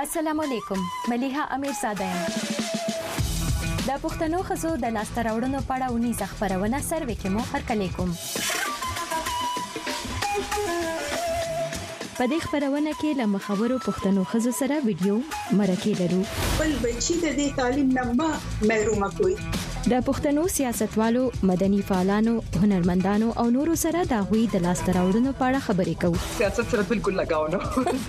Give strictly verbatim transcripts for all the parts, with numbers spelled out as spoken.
السلام علیکم. ملیحه امیرزاده یم. د پښتنو ښځو د لاسته راوړنو په اړه ونیزه خپرونه سروې کې مو هرکلی کوم. په دې خپرونه کې له مخورو پښتنو ښځو سره ویډیو مرکې لرو. بل بچی د دې تعلیم نه ما محروم کوي. د پښتنو سیاستوالو، مدني فعالانو، هنرمندانو او نورو سره د غوي د لاسته راوړنو په اړه خبرې کوو. سیاست سره بالکل لگاو نه.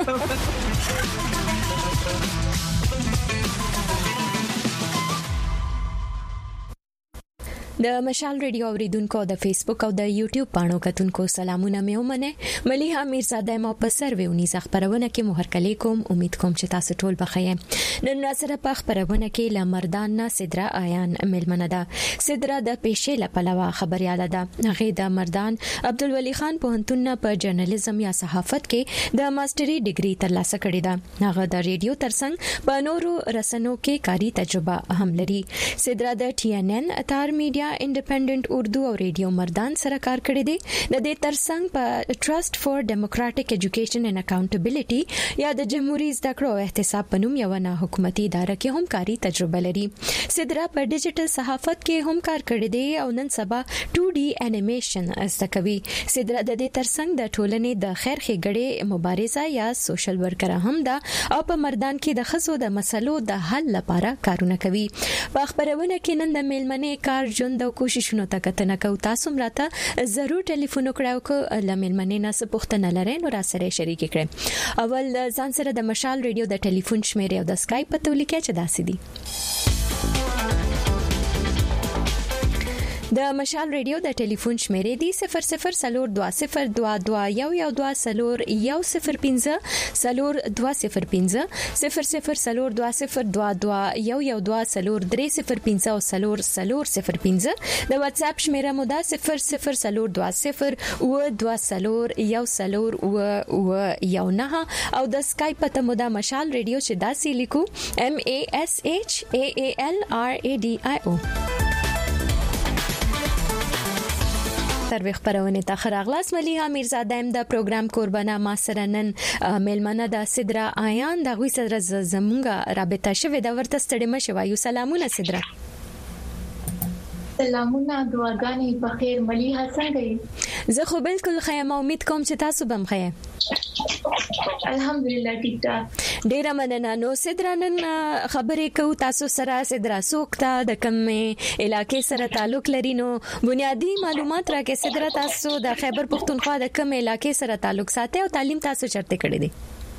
د مشال ریډیو اوریدونکو د فیسبوک او د یوټیوب پاڼو کتونکو سلامونه مې ومنه. ملیحه امیرزاده ما په سروې ونیزه خبرونه کې مو هرکلی کوم. امید کوم چې تاسو ټول بخیر. نن سره په خبرونه کې لمردان نه سدرا آیان ملمنه ده. سدرا د پیښې لپاره خبرياله ده. هغه د مردان عبدالولي خان پوهنتون په جرنالیزم یا صحافت کې د ماستري ډیګري ترلاسه کړې ده. هغه د ریډیو ترڅنګ په نورو رسنیو کې کاري تجربه هم لري. سدرا د ټي ان ان اتار میډیا انډیپندنٹ اردو او ریډیو مردان سره کار کړی دی. د دې ترڅنګ په ټرست فور ډیموکراټک ایجوکیشن اینڈ اکاونټیبিলিټي یا د جمهوریت زده کړو او احتساب په نوم یو نه حکومتي اداره کې هم کاري تجربه لري. سدرا په ډیجیټل صحافت کې هم کار کړی دی او نن سبا ټو ډي انیمیشن زده کوي. سدرا د دې ترڅنګ د ټولنې د خیر ښېګړې مبارزه یا سوشل ورکر هم ده او په مردان کې د ښځو د مسلو د حل لپاره کارونه کوي. په خبرونه کې نن د میلمنې کار جون د کوششونو ته کتنه کو. تاسو مراته ضرور ټلیفون وکړئ کو لمنمنې نه څه پوښتنه لرئ نو را سره شریک کړئ. اول ځان سره د مشال ریډیو د ټلیفون شمیره او د اسکایپ په تولیکه چې داسې دي. د مشال ریډیو د ټلیفون شمیره دی صفر صفر سلور دوا صفر دوا دوا یو یو دوا سلور یو صفر پنځه سلور دوا صفر پنځه صفر صفر سلور دوا صفر دوا دوا یو یو دوا سلور درې صفر پنځه او سلور سلور صفر پنځه. د واتس اپ شمیره مو دا صفر صفر سلور دوا صفر او دوا سلور یو سلور او او یو نه او د اسکایپ ته مو دا مشال ریډیو چې داسې لیکو ام ا اس اچ ا ا ال ار ا ډي آی او. تر خبرونه ته خراغلاس. ملیحه امیرزاده ام د پروګرام قربانه ما سره نن ملمنه د سدرا آیان د غوي سره زمونږه رابطه شوه د ورته ستړي مشه وایو. سلامونه سدرا. سلامونه دعاګانې په خیر. ملیحه څنګه یې؟ زه خو بالکل خیر. امید کوم چې تاسو بم خیر. الحمدلله ټیک ټاک. ډیره مننه. نو سدرا نن خبرې کو تاسو سره. سدرا سوکتا د کوم علاقې سره تعلق لري نو بنیادی معلومات راکې. سدرا تاسو د خیبر پختونخوا د کوم علاقې سره تعلق ساتي او تعلیم تاسو چرته کړی دی؟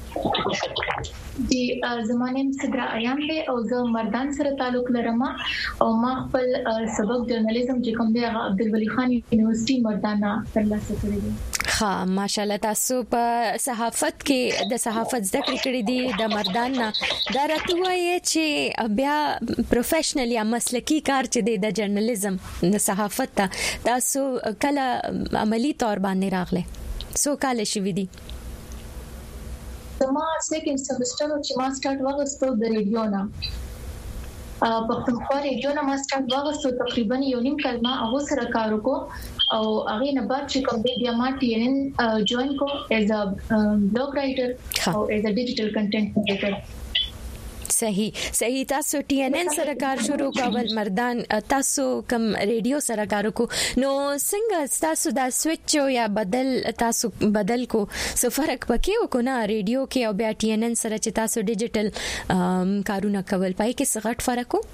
دی زمانه سدرا ایام به او زه مردان سره تعلق لرم او ما خپل سبق جرنالیزم چې کوم دی عبدالولي خان یونیورسيټي مردان ترلاسه کړی دی. ها ماشاءالله. تاسو په صحافت کې د صحافت زده کړې دي د مردان نه. دا راته وایي چې بیا پروفیشنل یا مسلکی کار چې د جرنالیزم د صحافت ته تاسو کله عملی تور باندې راغله سو کال شي دي؟ ما سیکنډ سمستر چې ما سٹارټ واغستو د ریډیو نه پښتونخوا ریډیو نه ما سٹارټ واغستو تقریبا یو نیم کال ما هغه سره کار وکړ او هغه نه بعد چې کوم دی بیا ما ټي ان ان جوائن کو ایز ا بلاګ رائټر او ایز ا ډیجیټل کنټینټ کریئټر. صحیح صحیح. تاسو ټي ان ان سره کار شروع کول مردان. تاسو کوم ریډیو سره کار وکړو نو څنګه تاسو دا سوئچ یا بدل تاسو بدل کو څه فرق پکې وکړو نه ریډیو کې او بیا ټي ان ان سره چې تاسو ډیجیټل کارونه کول پای کې څه غټ فرق وو؟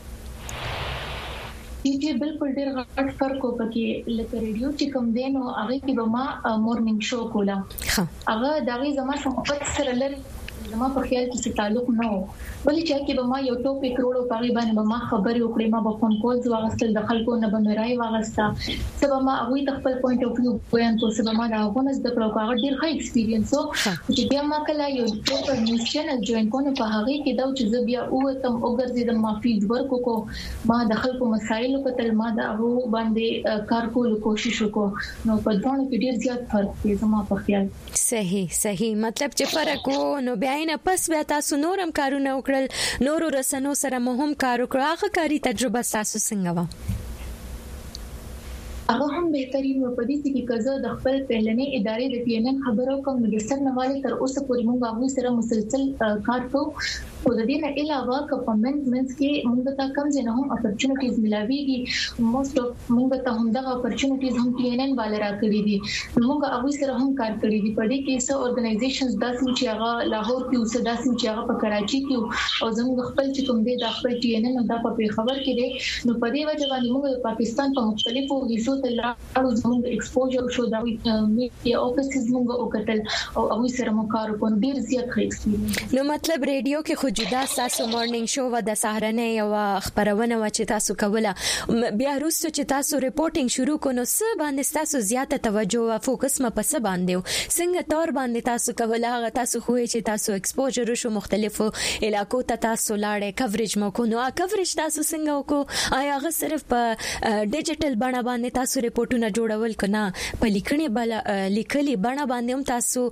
چې بالکل ډېر غټ فرق وکړي. لکه ریډیو چې کوم دینو هغه کې به ما مورنینګ شو کولا هغه دغه زما صحبت سره لري زما په خیال کې تعلق نه و ولې چې کې به ما یو ټاپک وروړو په غیبه باندې به ما خبرې وکړې ما به فون کول واغستل د خلکو نه به مې راي واغستا سبا ما هغه د خپل پوینټ اف ویو بیان کو سبا ما دا غونډه د پروګرام ډیر ښه ایکسپیرینس و چې بیا ما کله یو پروپر نیوز چینل جوائن کوم په هغه کې دا چې زه بیا اوتم وګرځیدم ما فیلډ ورک کو ما د خلکو مسایل په تل ما دا هغه باندې کار کول کوشش وکړ نو په ځوان کې ډیر زیات فرق دی زما په خیال. صحیح صحیح. مطلب چې فرق وو نو بیا نه پس بیا تاسو نورم کارونه وکړل نورو رسنو سره مهم کار وکړ. هغه کاری تجربه تاسو څنګه و؟ هغه هم بهترین په دې کې کزه د خپل پهلنې ادارې د ټي ان ان خبرو کوم د سرنوالي تر اوسه پورې موږ هغه سره مسلسل کار کوو او د دې نه علاوه کمنټمنټس کې موږ ته کم ځنه هم اپورچونټیز ملاويږي موست اف موږ ته هم دغه اپورچونټیز هم ټي ان ان والا راکړي دي موږ هغه سره هم کار کړی دي په دې کې څو اورګنایزیشنز داسې چې هغه لاهور کې اوسه داسې چې هغه په کراچي کې او زموږ خپل چې کوم دي د خپل ټي ان ان د په خبر کې دي نو په دې وجه باندې موږ د پاکستان په مختلفو حصو ته لاړو زموږ ایکسپوجر شو دا میډیا اوفیسز موږ وکتل او هغه سره مو کار وکړ ډیر زیات ښه ایکسپیرینس نو مطلب ریډیو کې خو جدا تاسو مارنینګ شو و د سهارنې یو خبرونه و چې تاسو کوله بیا وروسته چې تاسو ریپورتینګ شروع کونو څه باندې تاسو زیاته توجه او فوکس م په څه باندې څنګه تور باندې تاسو کوله هغه تاسو خو چې تاسو ایکسپوجر شو مختلفو علاقو ته تاسو لاړې کوریج مو کو نو کوریج تاسو څنګه وکړو آیا هغه صرف په ډیجیټل بڼه باندې تاسو ریپورتونه جوړول کنه په لیکنې بل لیکلي بڼه باندې هم تاسو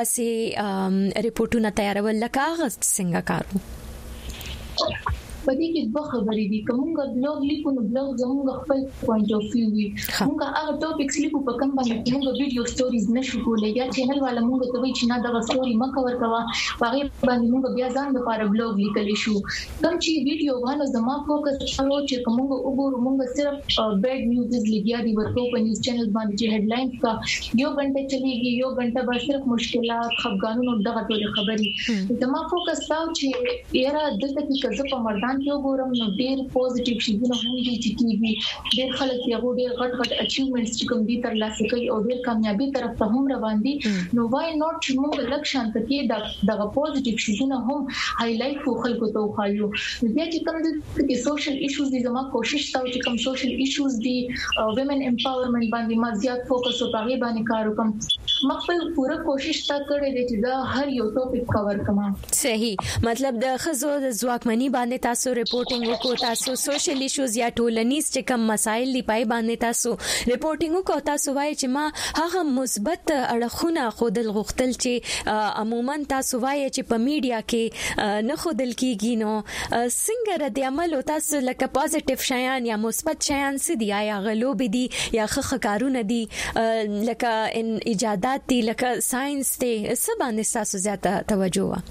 داسې ریپورتونه تیارول لکه هغه څنګه کارو په دې کې دوه خبرې دي کومه بلوګ لیکو نو بلوګ زموږ خپل پوینټ اف ویو وي موږ هغه ټاپکس لیکو په کوم باندې موږ ویډیو سټوریز نشو کولای یا چینل والا موږ ته وایي چې نه دا سټوري ما کور کوا هغه باندې موږ بیا ځان لپاره بلوګ لیکل شو کوم چې ویډیو باندې زما فوکس شو چې کومه وګورو موږ صرف بیډ نیوز لګیا دي ورکو په نیوز چینل باندې چې هډلاینز کا یو غنټه چلیږي یو غنټه به صرف مشکلات خفګانونو دغه ټول خبري زما فوکس دا چې یاره دلته کې کزه په مردان کې وګورم نو ډېر پوزټیو شیونه هم دي چې کیږي ډېر خلک یې هغه ډېر غټ غټ اچیومنټس چې کوم دي تر لاسه کوي او ډېر کامیابی طرف ته هم روان دي نو وای نوٹ چې موږ لکشان ته کې د دغه پوزټیو شیونه هم هایلایټ کو خلکو ته وخایو بیا چې کوم د سوشل ایشوز دي زما کوشش تا چې کوم سوشل ایشوز دي ویمن امپاورمنت باندې ما زیات فوکس او هغه باندې کار وکم مخفل پوره کوشش تا کړې دي چې دا هر یو ټاپک کور کما صحیح مطلب د خزو د ځواکمنۍ باندې تاسو ریپورتینګ وکړو تاسو سوشل ایشوز یا ټولنیز چې کوم مسایل دی پای باندې تاسو ریپورتینګ وکړو تاسو وایي چې ما هغه مثبت اړخونه خودل غختل چې عموما تاسو وایي چې په میډیا کې نه خودل کیږي نو څنګه رد عمل او تاسو لکه پوزټیو شیان یا مثبت شیان څه دی یا غلوب دي یا ښه کارونه دي لکه ان ایجادات دي لکه ساينس دي څه باندې تاسو زیاته توجه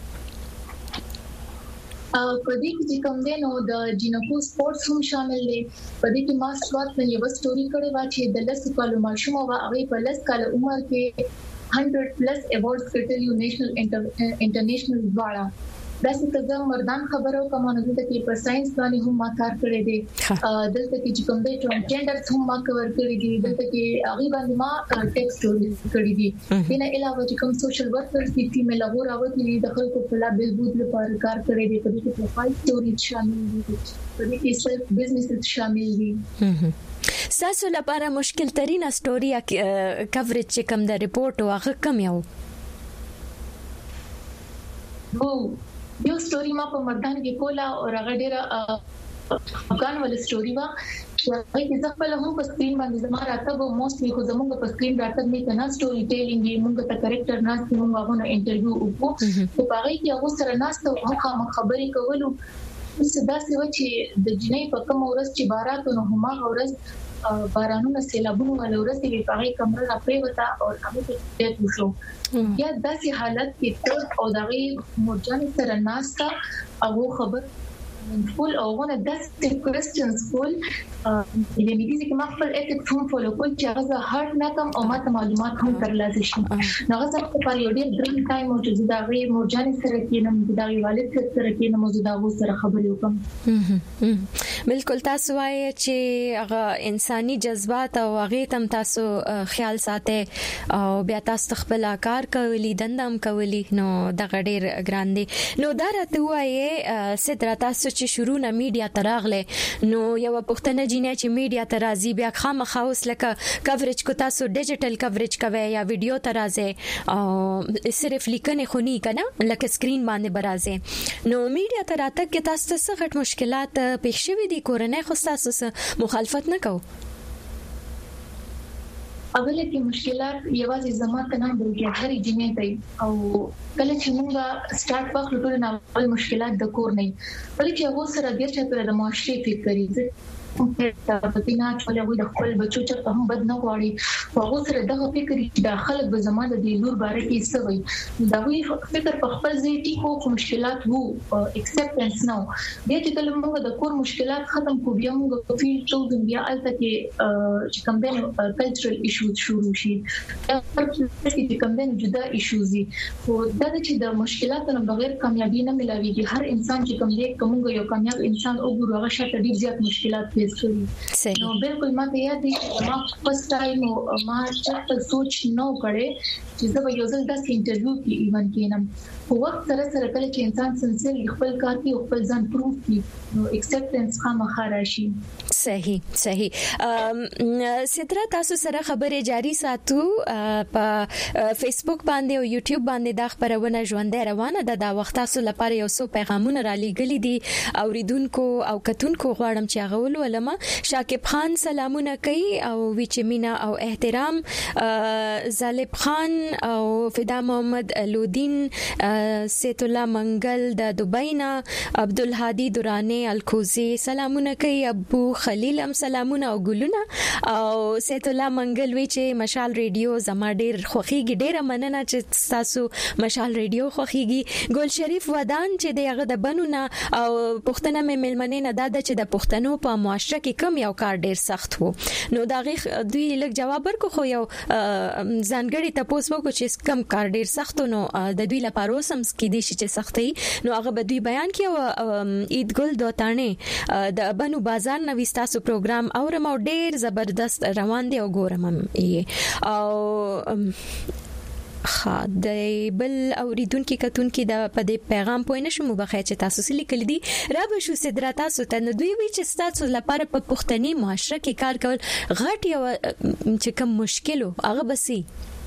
او په دې کې کوم دی نو د جینکو سپورتس هم شامل دي په دې کې ما سوات نه یو سټوري کړې و چې د لس کالو ماشوم او هغه په لس کال عمر کې هندرد پلس ایوارډز ګټلي نېشنل انټرنیشنل واړه دا څه مردان خبرو کومه د کې په ساينس باندې هم ما کار کړی دی دلته کې چې کوم دی ټرانسجنډر هم ما کور کړی دی دلته کې هغه باندې ما ټیکسټ سټوریز کړی دي دنه علاوه چې کوم سوشل ورکرز دي فیمیل هغه راوتی د خلکو په لا بهبود لپاره کار کړی دی په دې کې پروفایل سټوریز شامل دي په دې کې سیلف بزنس شامل دي تاسو لپاره مشکل ترين سټوري کوریج چې کوم د ریپورت او هغه کم یو نو یو سټوري ما په مردان کې کولا او هغه ډیره افغان ول سټوري وا چې هغه ځکه په هم په سکرین باندې زما راته وو موستلی خو زموږ په سکرین راته نه کنه سټوري ټیلینګ موږ ته کریکټر ناس موږ هغه انټرویو وکړو په هغه کې هغه سره ناس ته هغه خبرې کولو څه داسې و چې د جنې په کوم ورځ چې بارات نو هم هغه ورځ بارانونه سیلابونه ول ورځ کې په هغه کمره راپې وتا او هغه ته ډېر وشو یا داسې حالت کې او دغه مرجان سره ناستا او خبر فول او غونه داسې کوېسچنز فول یعنی دې چې ما خپل اټیکس هم فالو کول چې هغه هارت ناکم او ماته معلومات هم ترلاسه شي نو هغه په ډېر ډېر ټایم او چې دغه مرجان سره کې نم دغه والد سره کې نم زداغو سره خبرې وکم بالکل تاسو وایي چې هغه انساني جذبات او هغه تم تاسو خیال ساتي او بیا تاسو خپل کار کوي دندم کوي نو دغه ډېر ګران دي نو دا راته وایي ستر تاسو چې شروع نه میډیا تراغله نو یو پښتنه جینه چې میډیا ترازی بیا خامخا اوس لکه کوریج کو تاسو ډیجیټل کوریج کوي یا ویډیو ترازه او صرف لیکنه خونی کنه لکه سکرین باندې برازه نو میډیا تراته کې تاسو څه غټ مشکلات پیښ شوي دي کورنۍ خو تاسو مخالفت نه کوو اوله کې مشکلات یوازې زماته نه بلکې هرې جنې ته او کله چې موږ سٹارټ وکړو ټول نه اول مشکلات د کور نه بلکې هغه سره ډیر چې پر د معاشري فکر کوي په دینه چې له خپل بچو چې هم بد نه غواړي هغه سره دغه فکر چې داخله به زماده د لور باره کې څه وي دا وی فکر په خپل ځای ټیکو مشکلات وو اکسپټنس نو بیا چې کله موږ د کور مشکلات ختم کو بیا موږ فیل ټو بیا الته کې چې کوم د کلچرل ایشوز شروع شي چې کوم د جدا ایشوز دي خو دا چې د مشکلاتونو بغیر کامیابی نه ملاويږي هر انسان چې کوم دی کومه یو کامیاب انسان وګورو هغه شته ډیر زیات مشکلات فیس کوي نو بالکل ما ته یاد دي چې ما فرست ټایم ما چې سوچ نو کړي چې زه به یو ځل د انټرویو کې ایون کینم په وخت سره سره کله چې انسان سنسل خپل کار کوي او خپل ځان پروف کوي نو ایکسپټنس خامخا راشي صحیح صحیح سترا تاسو سره خبرې جاری ساتو په فیسبوک باندې او یوټیوب باندې دا خبرونه ژوندۍ روانه ده دا وخت تاسو لپاره یو څو پیغامونه را لېږلي دي اوریدونکو او کتونکو غواړم چې هغه ولولم شاکب خان سلامونه کوي او ویچمینا او احترام زالب خان او فدا محمد لودین سیت الله منګل د دوبۍ نه عبدالهادي دوراني الکوزي سلامونه کوي ابو خلیل هم سلامونه او ګلونه او سیت الله منګل وی چې مشال ریډیو زما ډیر خوخيږي ډیره مننه چې تاسو مشال ریډیو خوخيږي ګل شریف ودان چې دغه د بنونه او پښتنه مې ملمنې نه داده چې د پښتنو په معاشره کې کم یو کار ډیر سخت وو نو دا غي دوی لږ جواب ورکو خو یو ځانګړي تاسو وکړو چې کم کار ډیر سخت نو د دوی لپاره سم کې دي چې سختي نو هغه به دوی بیان کړي عید ګل دوتانه د بنو بازار نو وستاسو پروګرام اورم او ډیر زبردست روان دی او ګورم یې او خا د بل اوریدونکو کتونکو د پدې پیغام پوه نه شم بخیر چې تاسو سلی کړی دي را به شو صدرا تاسو ته نو دوی وی چې تاسو لپاره په پښتني معاشره کې کار کول غټ یو چې کوم مشکل هغه بسي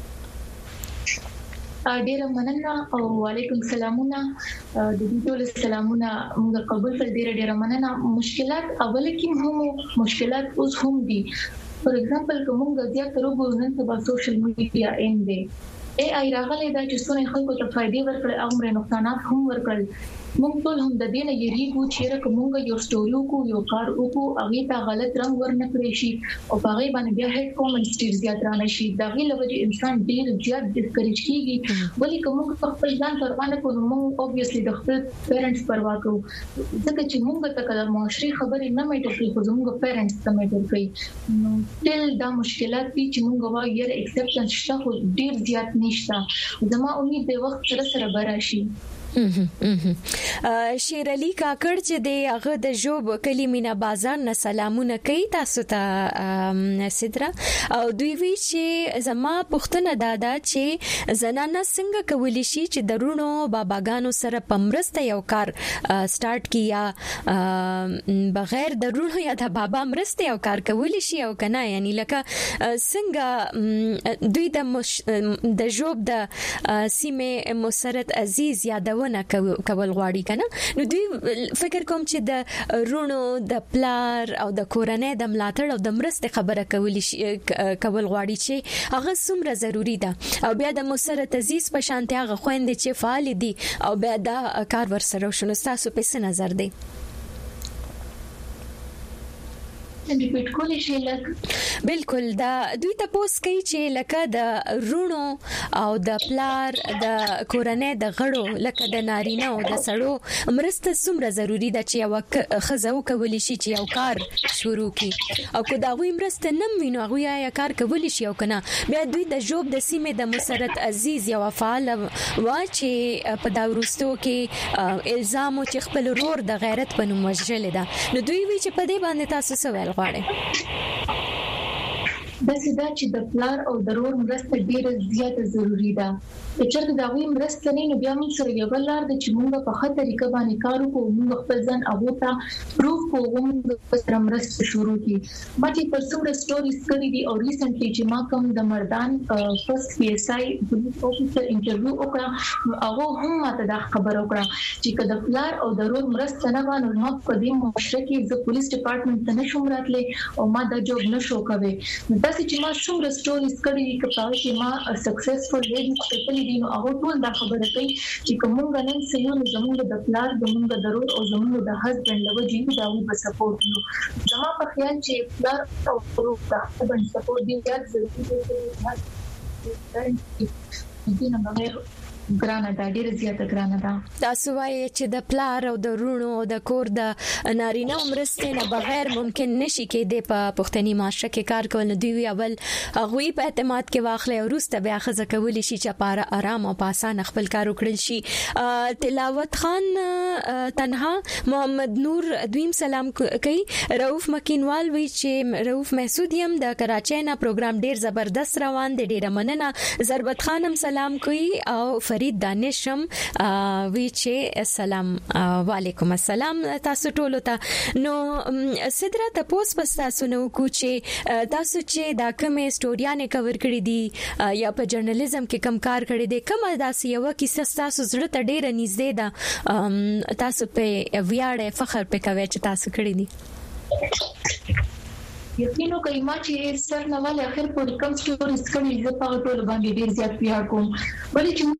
ډیره مننه او وعلیکم سلامونه د دې ټول سلامونه موږ قبول کړ ډیره ډیره مننه مشکلات اول کې هم مشکلات اوس هم دي فور ایگزامپل کومه زیات تر وګورئ نن په سوشل میډیا ان دی اي اي راغلي دا چې څونه خلکو ته فائدې ورکړي او مر نقصانات هم ورکړي موږ ټول هم د دې نه یریږو چې کومه یو سټوري کو یو کار وکړو هغه ته غلط رنگ ورنکړي شي او هغه باندې بیا هیټ کومنټس ډیر زیات رانه شي دا غي لږه انسان ډیر زیات ډیسکریج کیږي ولې کومه خپل ځان پروا نه کوو موږ اوبویسلی د خپل پیرنټس پروا کوو ځکه چې موږ ته کله معاشري خبرې نه مېټر کوي خو موږ پیرنټس ته مېټر کوي نو تل دا مشکلات دي چې موږ وایو یې ایکسپټنس شته خو ډیر زیات نشته زما امید دی وخت سره سره براشي شیر علي کاکړ چې د هغه د جوب کلیمینا بازار نه سلامونه کوي تاسو ته سدرا او دوی وی چې زما پښتنه دادا چې زنانه څنګه کولی شي چې درونو باباګانو سره پمرسته یو کار سٹارټ کیا بغیر درونو یا د بابا مرسته یو کار کولی شي او کنه یعنی لکه څنګه دوی د د جوب د سیمه مسرت عزیز یادو ونه کول غواړي کنه نو دوی فکر کوم چې د رونو د پلار او د کورنۍ د ملاتړ او د مرستې خبره کولی شي کول غواړي چې هغه څومره ضروری ده او بیا د مسرت عزیز په شانتي هغه خويندې چې فعال دي او بیا دا کار ورسره شنو تاسو په څه نظر دی ریپیټ کولی شي لکه بالکل دا دوی ته پوس کوي چې لکه د رونو او د پلار د کورنۍ د غړو لکه د نارینه او د سړو مرسته څومره ضروری ده چې یو خزو کولی شي چې یو کار شروع کړي او کو دا غوي مرسته نه مينو غوي یا کار کولی شي او کنه بیا دوی د جوب د سیمه د مسرت عزیز یو فعال وا چې په دا ورستو کې الزام او چې خپل رور د غیرت په نوم وژل ده نو دوی وی چې په دې باندې تاسو څه ویل غواړي دا سدا چې د پلار او ضرور مرسته ډیره زیاته ضروری ده چې چېرته دا وی مرسته نه نو بیا موږ سره یو بل لار د چې موږ په خطر طریقه باندې کار وکړو موږ خپل ځان هغه ته پروف کوو موږ سره مرسته شروع کړي ما چې پر څومره سټوریز کړې دي او ریسنټلی چې ما کوم د مردان فرست پی اس آی پولیس افیسر انټرویو وکړ هغه هم ماته دا خبر وکړه چې کله پلار او ضرور مرسته نه وانه نو په دې معاشره کې د پولیس ډپارټمنټ ته نشم راتلې او ما دا جوب نشو کوي دا داسې چې ما څومره سټوریز کړې دي کپاو چې ما سکسسفل ویډیو کړې دي نو هغه ټول دا خبره کوي چې کومه نن سيو نو زموږ د پلار زموږ د ضرور او زموږ د هسبند لوجي دا وي په سپورټ نو زما په خیال چې پلار او ضرور دا هسبند سپورټ دی یا ضروري دي نه بغیر ګرانه دا ډیره زیاته ګرانه ده تاسو وایي چې د پلار او د رونو او د کور د نارینه مرستې نه بغیر ممکن نشي کېدی په پښتني معاشره کې کار کول نه دی اول هغه په اعتماد کې واخلې او روسته بیا خزه کولی شي چې پاره آرام او پاسان خپل کار وکړل شي تلاوت خان تنها محمد نور دویم سلام کوي رؤف مکینوال وی چې رؤف محسودیم د کراچۍ نه پروګرام ډیر زبردست روان دی ډیره مننه ضربت خانم سلام کوي او فرید دانشم وی چې السلام علیکم السلام تاسو ټول ته نو صدرا تاسو پس تاسو نو کو چې تاسو چې دا کومه سټوریانه کور کړې دي یا په جرنالیزم کې کم کار کړی دی کومه داسې یو کیسه تاسو زړه ته ډیره نږدې ده تاسو په ویاړ فخر په کوي چې تاسو کړی دي یقینو کوي ما چې سر نه ولې اخر په کوم سټوریز کړي زه په ټول باندې ډیر زیات پیار کوم ولې چې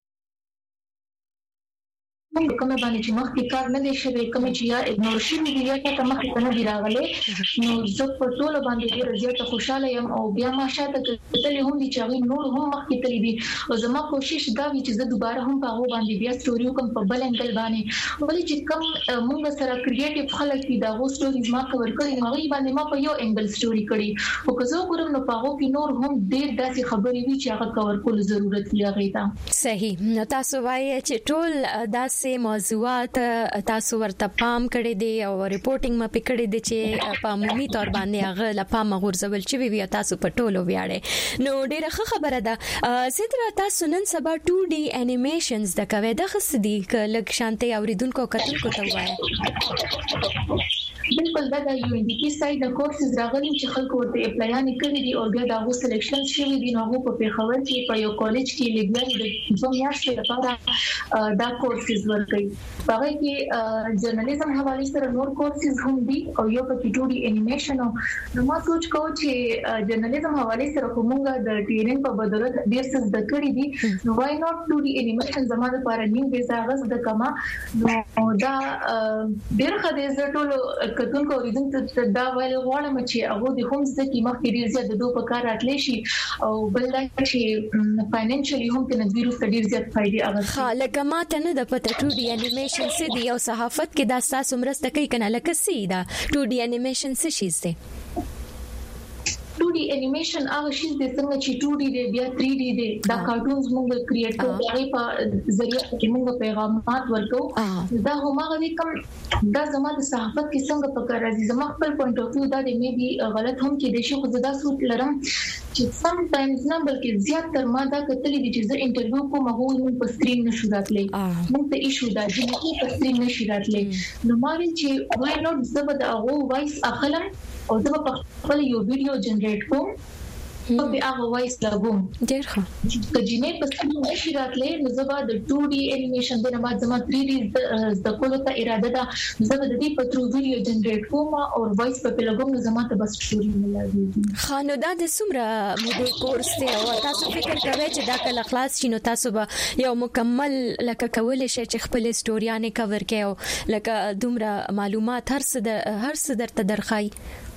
کومه باندې چې مخکې کار نه دی شوی کوم چې یا اګنور شي دی یا ته مخکې نه دی راغلی نو زه په ټول باندې ډیر زیات خوشاله یم او بیا ما شاته کتلې هم دي چې نور هم مخکې تللی دي او زما کوشش دا وی چې زه دوباره هم په هغه باندې بیا سټوری کوم په بل انګل باندې ولې چې کوم موږ سره کریټیو خلک دي دا غو سټوریز ما کور کړی نو هغه باندې ما په یو انګل سټوری کړی او که زه ګورم نو په هغه کې نور هم ډیر داسې خبرې وی چې هغه کور کول ضرورت لري غیتا صحیح نو تاسو وایي چې ټول داسې موضوعات تاسو ورته پام کړی دی او ریپورټینګ ما پکړی دی چې په عمومي تور باندې هغه لپاره غورځول چې وی تاسو په ټولو ویاړې نو ډیره ښه خبره ده سیدرا تاسو نن سبا ټو ډي انیمیشنز د کوي د خصدي ک لګ شانتي اوریدونکو کتونکو ته وایي بالکل دا د یو ان ډي کې سایت د کورسز راغلي چې خلکو ورته اپلایان کړی دي او بیا دا غو سلیکشن شوی دي نو په پیښور کې په یو کالج کې لګیاري د دوه میاشتې لپاره دا کورسز ورکړي هغه کې جرنالیزم حواله سره نور کورسز هم دي او یو په ټو ډي انیمیشن نو ما سوچ کو چې جرنالیزم حواله سره کومه د ټریننګ په بدولت ډیر څه د کړی دي نو وای ناٹ ټو ډي انیمیشن زموږ لپاره نیم د زاغز د کما نو دا ډیر خدای زه ټول کتونکو اوریدونکو دا ویل غواړم چې هغه د هم ځکه مخکې ډیر زیات د دوه په کار راتلی شي او بل دا چې فاینانشلی هم د نظریو ډیر زیات فائدې اغسطي خالق ماته نه د پته ټو ډي انیمیشن سې دی او صحافت کې دا تاسو مرسته کوي کنه لکه سي دا ټو ډي انیمیشن څه شي دی ټو ډي انیمیشن هغه شی د څنګه چې ټو ډي دی بیا تھری ډي دی دا کارټونز موږ کریټ کوو هغه په ذریعہ کې موږ پیغامات ورکو دا هم هغه کوم دا زموږ د صحافت کې څنګه په کار راځي زموږ خپل پوینټ اف ویو دا دی مې بي غلط هم کې دي شو خو دا سوت لرم چې سم ټایمز نه بلکې زیات تر ما دا کتلې دي چې زه انټرویو کوم هغه موږ په سکرین نشو راتلی موږ ته ایشو دا چې په سکرین نشي راتلی نو ما ویل چې وای نوټ زه به دا هغه وایس اخلم او زه په خپل یو ویډیو جنریټ کوم په هغه وایس لګوم ډیر ښه چې جنې په سکرین نشي راتلی نو زه به د ټو ډي انیمیشن د بعد زما تھری ډي د کولو ته اراده ده زه به د دې په ترو ویډیو جنریټ کوم او وایس په لګوم نو زما ته بس سټوري ملایږي خانو دا د سمره مودې کورس ته او تاسو فکر کوئ چې دا کله خلاص شي نو تاسو به یو مکمل لکه کول شي چې خپل سټوریانه کور کړئ او لکه دومره معلومات هر څه هر څه درته درخای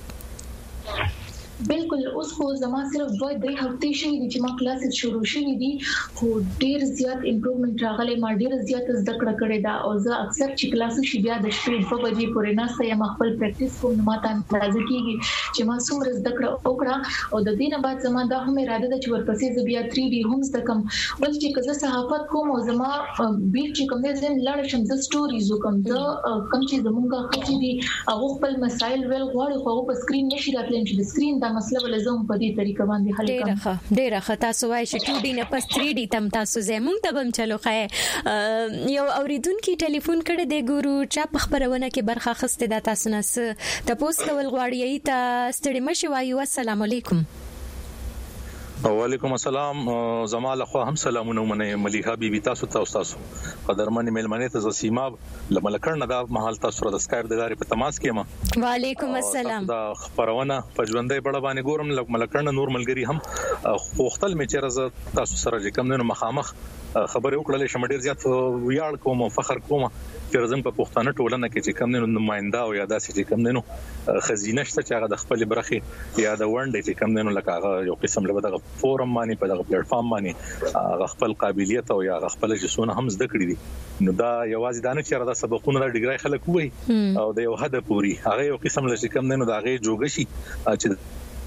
بالکل اوس خو زما صرف دوه درې هفتې شوې دي چې ما کلاسز شروع شوې دي خو ډیر زیات امپروومنت راغلی ما ډیر زیات زده کړه کړې ده او زه اکثر چې کلاسز شي بیا د شپې په بجې پورې ناسته یم خپل پریکټیس کوم نو ماته اندازه کیږي چې ما څومره زده کړه وکړه او د دې نه بعد زما دا هم اراده ده چې ورپسې زه بیا تھری ډي هم زده کوم ول چې کزه صحافت کوم او زما بیل چې کوم دې زم لاړ شم د سټوریز کوم د کوم چې زمونږه خچې دي هغه خپل مسایل ول غواړي خو په سکرین نشي راتلی چې د سکرین دا مسله ولزم په دې طریقه باندې حل کوم ډیره ښه ډیره ښه تاسو وایي چې ټو ډي نه پس تھری ډي تم تاسو زمونږ ته بم چلو خای یو اوریدونکو ټلیفون کړه د ګورو چا په خبرونه کې برخه خسته د تاسو نه څه تاسو کول غواړی ته ستړي مشي وایو السلام علیکم وعلیکم السلام. زمال خو هم سلامونه منه مليحه بیبي تاسو ته تاسو قدرمن ملمنه ته سیما لملکړه دا محل تاسو د سکایپ د لارې په تماس کې ما وعلیکم السلام. دا خبرونه په ژوندۍ بڑا باندې ګورم لملکړه نور ملګری هم خوختل می چیرې تاسو سره کوم نه مخامخ خبرې وکړلې شم ډیر زیات ویاړ کوم او فخر کوم چې زم په پښتانه ټولنه کې چې کوم نه نماینده او یا داسې چې کوم نه خزینه شته چې هغه د خپل برخي یا د ونډې چې کوم نه لکه هغه یو قسم له دغه فورم باندې په دغه پلیټ فارم باندې هغه خپل قابلیت او یا خپل جسونه هم زده کړی دي نو دا یوازې دانه چې دا سبقونه د ډیګری خلک وای او د یو حد پوری هغه یو قسم له کوم نه دا هغه جوګ شي چې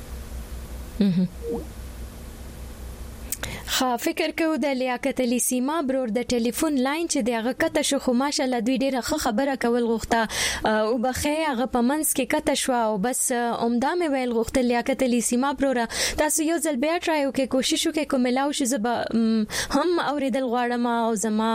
خا فکر کو د لیاقت علي سیما برور د ټلیفون لاین چې دغه کته شو خو ماشالله دوی ډیره خبره کول غوښته او بخې هغه په منس کې کته شو او بس عمده مې ویل غوښته لیاقت علي سیما برور تاسو یو ځل بیا ټرای وکړئ کوشش وکړئ کوم ملاو شي زب هم اوریدل غواړم او زما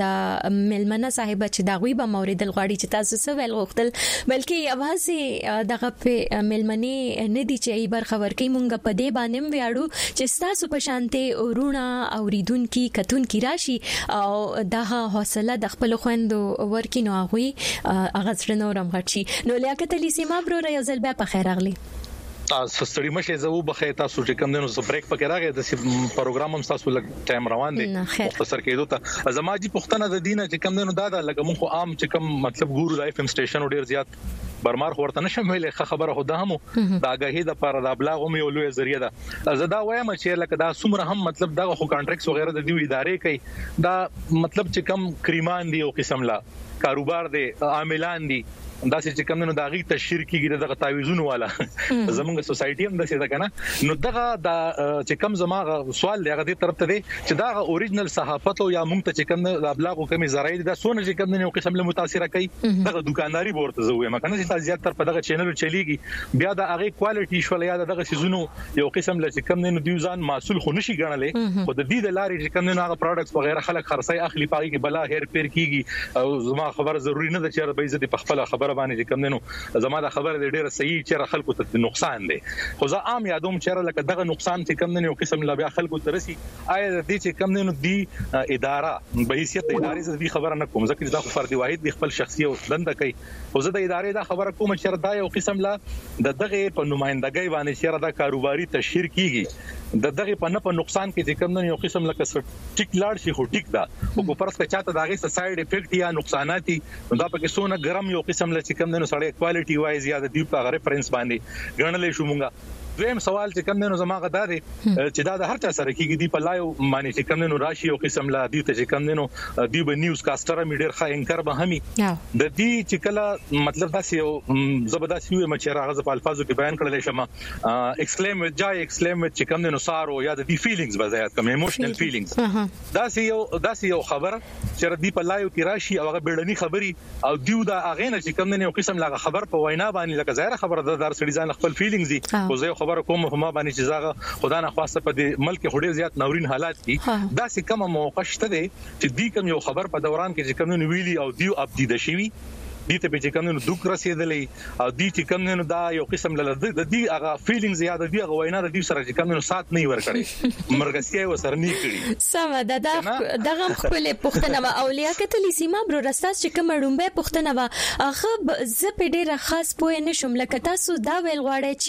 د ملمنه صاحب چې دا غوي به اوریدل غواړي چې تاسو څه ویل غوښتل بلکې اوازې دغه په ملمنه نه دي چې برخه ورکې مونږ په دې باندې ویاړو چې تاسو په شانته رونا اوریدونکو کتونکو راشي او دغه حوصله د خپل خويندو ورکینو هغه هغه سره نورم غټي نو لیاقت علي سیما برور یو ځل بیا په خیر اغلی تاسو ستړي مشه زو بخې تاسو چې کوم دنو بریک پکې راغی د پروګرام هم تاسو لږ ټایم روان دي مختصر کېدو ته زماجی پښتنه د دینه چې کوم دنو دا دا لکه مونږ عام چې کوم مطلب ګورو د اف ام سټیشن ډیر زیات برمار ورته نشم ویلې خبره خو ده هم دا غهي د پر د ابلاغ هم یو لوی ذریعہ ده زدا وایم چې لکه دا څومره هم مطلب دا خو کانټریکټس وغیرہ د دیو ادارې کوي دا مطلب چې کم کریمان دی او قسم لا کاروبار دی عاملان دي دا چې کوم نو داغي تشهیر کیږي دغه تعویذونه والا زمونږ سوسايټي هم د څه ده کنه نو دغه د چې کوم زماغه سوال لغه دې طرف ته دی چې دا اوریجنل صحافت او یا مونږ ته چې کوم د ابلاغ کمی زراعي دا سونه چې کوم نو قسم له متاثر کوي دغه دکانداري ورته زوې مکنه چې زیات تر په دغه چینل چلیږي بیا د هغه کوالټي شول یا دغه سيزونو یو قسم له چې کوم نو دیوزان مسول خو نشي ګڼلې خو د دې د لارې چې کوم نو هغه پروډکټس وغیرہ خلک خرڅي اخلي پاږي کې بلا هیر پیر کیږي او زما خبر ضروری نه ده چې به عزت په خپل خبره باندې کوم نو زما د خبره ډیره صحیح چې خلکو ته نقصان دی خو زه عام یادوم چې لکه دغه نقصان چې کوم نو قسم لا بیا خلکو ته رسی آیا د دې چې کوم نو دی اداره به حیثیت د ادارې څخه خبره نه کوم ځکه دا فردي واحد د خپل شخصي دنده کوي خو زه د ادارې دا خبره کوم چې دا یو قسم لا د دغه په نمائندګۍ باندې چې دا کاروباري تشهیر کیږي د دغه په نه په نقصان کې چې کوم نو یو قسم لکه ټیک لاړ شي خو ټیک دا او په پرسته چاته دغه ساید افیکټ یا نقصانات نو دا پکې سونه ګرام یو قسم لکه کوم نو سړی کوالټي وایز یا د دې په ریفرنس باندې ګڼلې شو مونږه دویم سوال چې کوم نو زماغه دا دی چې دا د هر چا سره کېږي دی په لایو باندې چې کوم نو راشي او قسم لا دی ته چې کوم نو دی به نیوز کاستر میډر ښه انکر به همي د دې چې کله مطلب دا سی زبردست یو مچ راغزه په الفاظو کې بیان کړل شم ایکسکلیم وذ جای ایکسکلیم وذ چې کوم نو سارو یا د دې فیلینګز بزایات کوم ایموشنل فیلینګز دا سی یو دا سی یو خبر چې دی په لایو کې راشي او هغه بیړنی خبري او دیو دا اغه نه چې کوم نو قسم لا خبر په وینا باندې لکه ظاهر خبر د دار سړي ځان خپل فیلینګز دي او زه خبر کوم هم باندې چې زاغه خدا نه خواسته په دې ملک هډیر زیات نورین حالات دي دا سې کوم موقع شته دي چې دی کوم یو خبر په دوران کې چې کوم نو ویلي او دیو اپډیټ شي دي ته به چې کوم نو دوک رسیدلې او دي چې کوم نو دا یو قسم له د دې هغه فیلینګز یاد دي هغه وینا د دې سره چې کوم نو سات نه ور کړی مرګسیا و سر نه کړی سم دا دغه خپل پښتنه او لیاقت علي سیما برو رستاس چې کوم ډومبه پښتنه وا هغه ز په ډیره خاص پوه نه شم لکه تاسو دا ویل غواړئ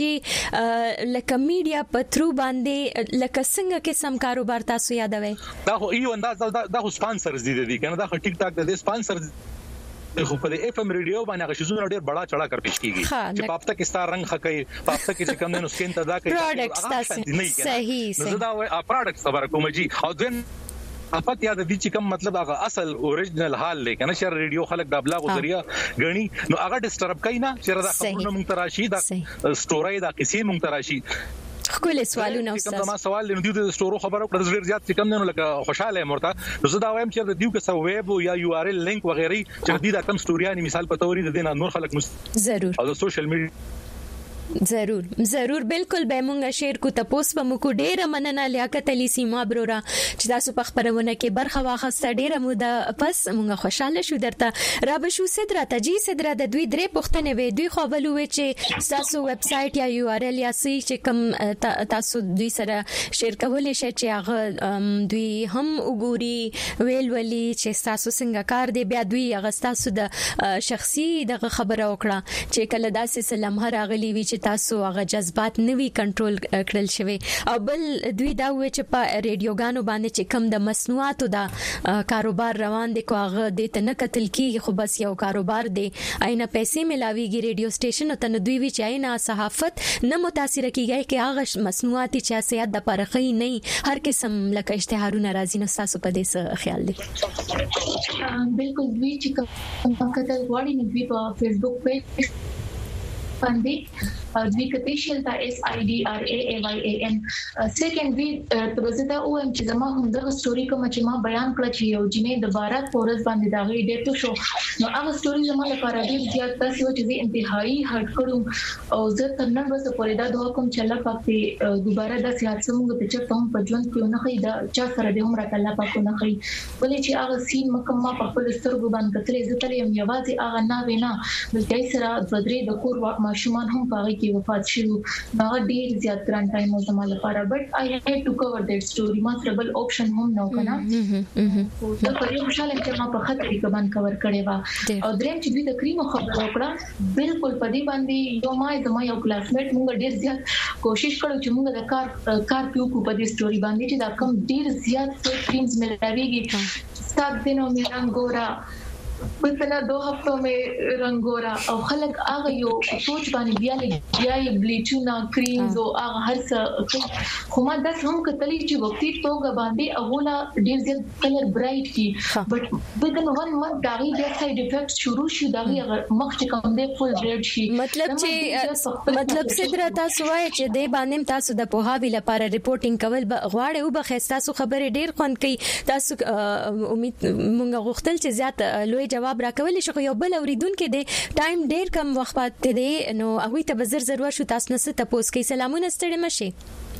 چې لکه میډیا په ترو باندې لکه څنګه قسم کاروبار تاسو یادوي دا خو یو انداز دا خو سپانسرز دي دي کنه دا خو ټیک ټاک د سپانسر خو په اف ام ریډیو باندې هغه شزونه ډیر بڑا چړا کر پیش کیږي چې پاپتا کې ستار رنگ خکې پاپتا کې چې کوم نو سکین ته دا کوي پروډکټس تاسو صحیح صحیح دا وای پروډکټس خبره کوم جی او دین افات یاد دي چې کوم مطلب هغه اصل اوریجنل حال لیکنه شر ریډیو خلک د ابلاغ ذریعہ غني نو هغه ډیسټرب کینا چې دا خبرونه مونږ تراشي دا سټوري دا کیسې مونږ تراشي خپل سوالونه استاد کوم سوال لنو د ستورو خبرو پر ډیر زیات چې کوم نه لکه خوشاله مرته نو زه دا وایم چې د دیو کې سو ویب یا یو ار ال لینک وغیرہ چې د دې کوم ستوریانی مثال په توري د دینه نور خلک ضرور او د سوشل میډیا ضرور ضرور بالکل به مونږه شیر کو تاسو په مکو ډیره مننه لیاقت علي سیما برورا چې تاسو په خبرونه کې برخه واخسته ډیره موده پس مونږه خوشاله شو درته را به شو صدرا تجي صدرا د دوی درې پښتنې وې دوی خو ولوي چې تاسو ویب سټ یا یو آر ال یا سي چې کوم تاسو دوی سره شیر کولای شئ چې هغه دوی هم وګوري ویل ولي چې تاسو څنګه کار دی بیا دوی هغه تاسو د شخصي دغه خبره وکړه چې کله داسې سلام راغلی وی چې تاسو هغه جذبات نوي کنټرول کړل شوی او بل دوی دا وی چې په ریډیوګانو باندې چې کم د مصنوعاتو دا کاروبار روان دي کو هغه د تنه قتل کیږي خو بس یو کاروبار دی اينه پیسې ملاويږي ریډیو سټیشن ته دوی وی چې اينه صحافت نه متاثر کیږي چې هغه مصنوعاتي چې سیاست د پرخي نه هر قسم لکه اشتهارونه راځي نو تاسو په دې څه خیال دي بالکل دوی چې کوم کتل غواړي نو دوی په فیسبوک پیج باندې دوی کتیشل تا اس آی ډي آر ای ای واي ای ان سیکنډ وی پروزدا او ام چې زما هم دغه ستوري کوم چې ما بیان کړ چې یو جنې د بارات پورز باندې دا غي ډیټو شو نو هغه ستوري زما لپاره ډیر زیات تاسو چې انتهایی هټ کړم او زه تر نن ورځې پورې دا دوه کوم چې الله پاک دې دوباره د سیاست موږ ته چې په ژوند کې نه خي دا چا سره دې هم راته الله پاک نه خي ولې چې هغه سین مکمه په خپل سترګو باندې کتلې زه تلې یم یوازې هغه نه وینا بلکې سره د درې د کور ماشومان هم پاره کې وفات شوه دا ډیر زیات ګران ټایم و زما لپاره بٹ آی هډ ټو کور دیٹ سټوري ما سره بل آپشن هم نو کنه او دا په یو خوشاله چې ما په خطر کې باندې کور کړي وا او دریم چې دوی د کریمو خبرو وکړه بالکل په دې باندې یو ما د ما یو کلاسمیټ موږ ډیر زیات کوشش کړو چې موږ د کار کار پیو کو په دې سټوري باندې چې دا کم ډیر زیات کرینز ملراويږي ستاسو دینو میران ګورا مثلا دو هفتو میں رنگورا او خلق هغه یو سوچ باندې بیا لګي بیا یې بلیچونه کریمز او هغه هر څه خو ما داس هم کتلی چې وختي توګه باندې اوله ډیر زیات کلر برایټ کی بٹ within one month دا غي د ساید افیکټس شروع شي دا غي مخ چې کوم دی فل ریډ شي مطلب چې مطلب صدر تاسو وایي چې د باندې تاسو د پوهاوی لپاره ریپورتینګ کول غواړي او به تاسو خبره ډیر خوند کوي تاسو امید مونږ غوښتل چې زیات لوی جواب راکول شي خو یو بل اوریدونکو دی ټایم ډیر کم وخت پاتې دی نو هغه ته بزر ضرورت شو تاسو نه ست تاسو کې سلامونه ستړي مشي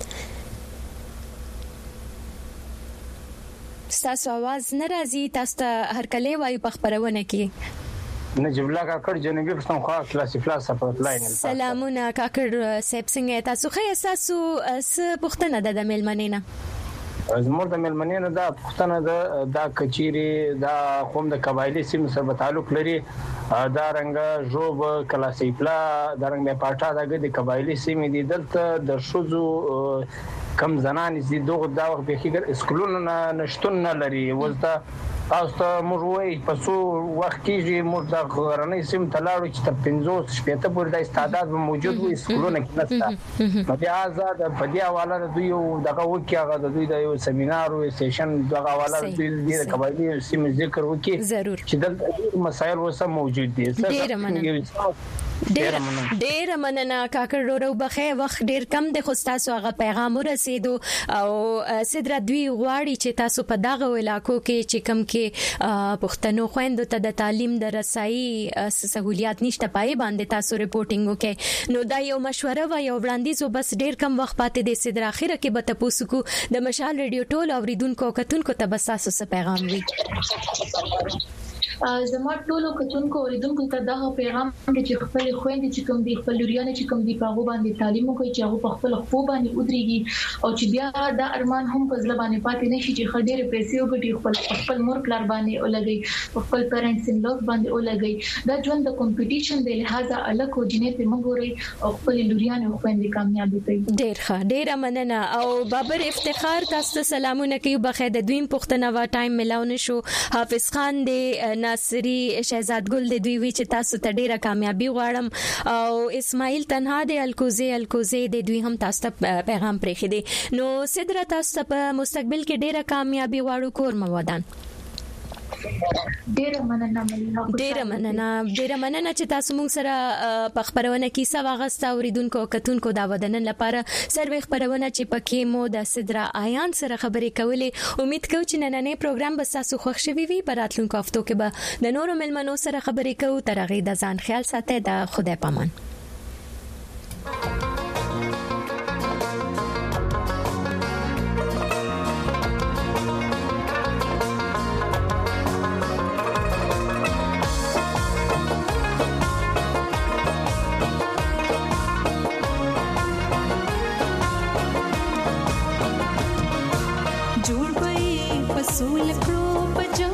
تاسو आवाज ناراضي تاسو هر کله وایي په خبرونه کې نجیب الله کاکړ جنوبي پښتونخوا کلاسي فلاس په لاین سلامونه کاکړ سیب څنګه تاسو خې تاسو س پښتنه د ملمنینه زموږ د ملمنینو دا پښتنه د دا کچيري دا قوم د قبایلی سیمه سره تعلق لري دا رنګ جوب کلاسي پلا دا رنګ په پټا د قبایلی سیمه دي دلته د شوزو کم زنان دي دوه دا وخت به کېږي اسکولونه نشټون نه لري ولته تاسو موږ وایي په څو وخت کې موږ د غرنۍ سیم تلاړو چې تر پنځوس شپږ پورې د استعداد موجود وي اسکولونه کې نشته نو بیا آزاد په دې حواله د دوی دغه وکي هغه د دوی د یو سیمینار او سیشن دغه حواله د دوی د قبایلی سیم ذکر وکي چې د مسایل وسه موجود دي ډیر ډیر مننه کاکړ ورو بخې وخت ډیر کم د خو تاسو هغه پیغام ورسېدو او صدر دوی غواړي چې تاسو په دغه علاقو کې چې کم کې پښتنو خويندو ته د تعلیم د رسایي سہولیات نشته پای باندې تاسو ریپورتینګ وکړي نو دا یو مشوره و یو وړاندیز بس ډیر کم وخت پاتې د صدر اخره کې به تاسو کو د مشال ریډیو ټول اوریدونکو کتونکو ته بس تاسو څه پیغام وي زما ټولو کتونکو اوریدونکو ته دا پیغام دی چې خپل خويندې چې کوم دي خپل لوريانې چې کوم دي په هغه باندې تعلیم کوي چې هغه په خپل خو باندې ودرېږي او چې بیا دا ارمان هم په ځل باندې پاتې نشي چې خډيره پیسې وګټي خپل خپل مور پلار باندې ولګي خپل پیرنټس ان لوز باندې ولګي دا ژوند د کمپټیشن دی لہذا الکو جنې ته مګوري او خپل لوريانې او خويندې کامیاب دي ډېر ښه ډېر مننه او بابر افتخار تاسو سلامونه کوي بخې د دویم پښتنه وا ټایم ملاونه شو حافظ خان دی ناصری شهزاد ګل د دوی وی چې تاسو ته ډیره کامیابی غواړم او اسماعیل تنها د الکوزي الکوزي د دوی هم تاسو ته پیغام پرېخي دي نو صدر تاسو په مستقبل کې ډیره کامیابی غواړو کور مودان ډیره مننه ډیره مننه ډیره مننه چې تاسو موږ سره په خبرونه کې څه واغسته اوریدونکو کتونکو دا ودنن لپاره سروي خبرونه چې پکې مو د صدر آیان سره خبرې کولې امید کوم چې نننې پروګرام به تاسو خوښ شوي وي براتلونکو هفتو کې به د نورو ملمنو سره خبرې کوو تر هغه د ځان خیال ساتئ د خدای پامان سول کړو بجو